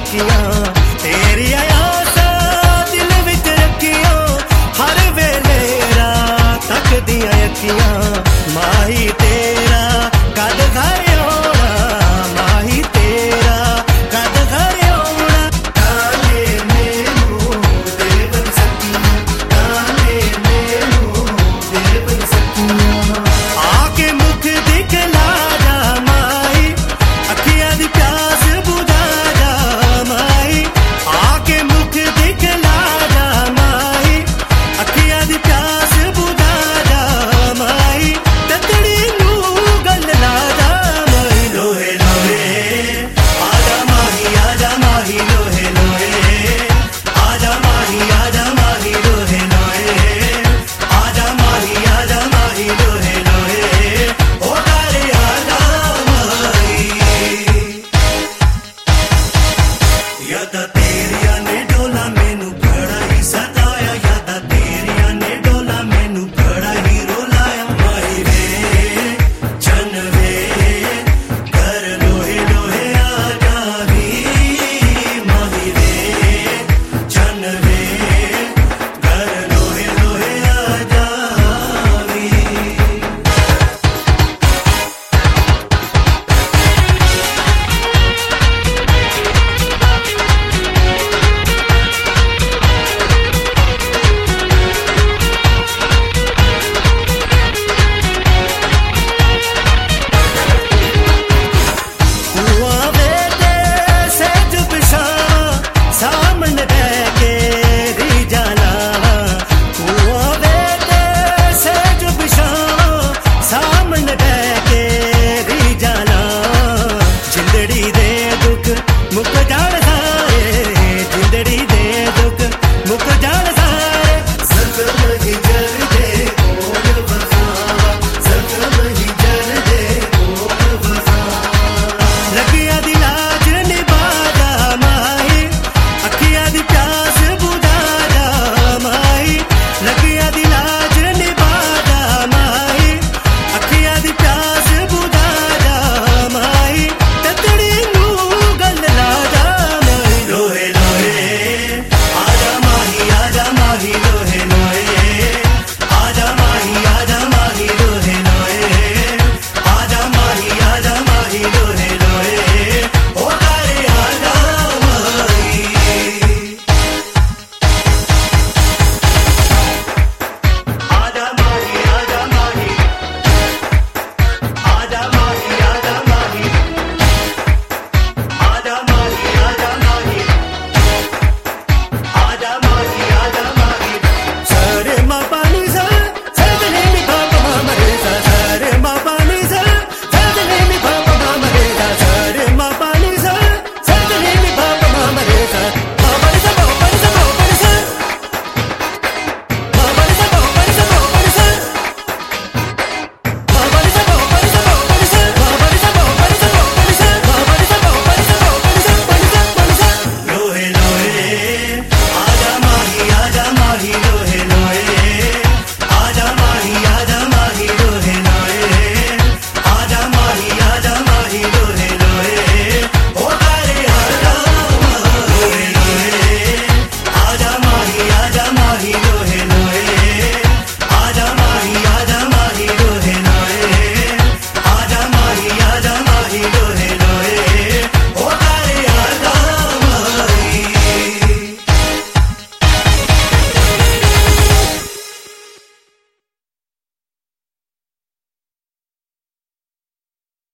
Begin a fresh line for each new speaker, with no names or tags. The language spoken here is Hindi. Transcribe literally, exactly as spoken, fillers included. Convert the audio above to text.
अखियां तेरी आसा दिल विच रखियां हर वेले रात तक दियां अखियां माही तेरा कद घर आउणा माही तेरा कद घर आउणा काले मैनू देवन सकियां काले मैनू देवन सकियां आके मुख दिखला जा माही अखियां दी प्यास बुझा जा माही आके मुख दिखला जा माही अखियां दी प्यास बुझा जा माही तकड़ी नू गल ला जा माही लोहे लोहे आजा माही आजा माही लोहे लोहे आजा माही आजा माही लोहे लोहे आजा माही आजा माही लोहे लोहे ओ तारे आजा माही यादा तेरिया ने डोला मैनू बड़ा ही सताया यादा तेरिया ने डोला मैनू बड़ा ही रुलाया माही वे चन वे कर लोहे लोहे आजा वी माही वे चन वे कर लोहे लोहे आजा वी हुआ बेटे से चुप सामने बह के री जाना हुआ बेटे से चुप सामने बह के री जाना जिंदड़ी दे दुख मुक जान